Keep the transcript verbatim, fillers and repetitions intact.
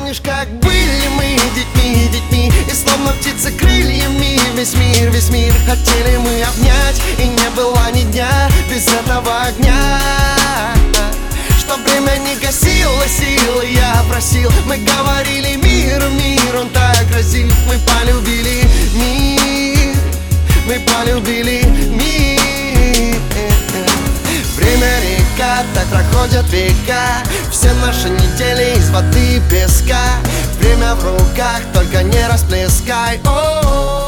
Помнишь, как были мы детьми, детьми, и словно птицы крыльями весь мир, весь мир хотели мы обнять, и не было ни дня без этого огня. Чтоб время не гасило силы, я просил. Мы говорили: мир, мир, он так красив. Мы полюбили мир, мы полюбили мир. Время река, так проходят века. Все наши недели из воды и песка. Время в руках, только не расплескай. О-о-о.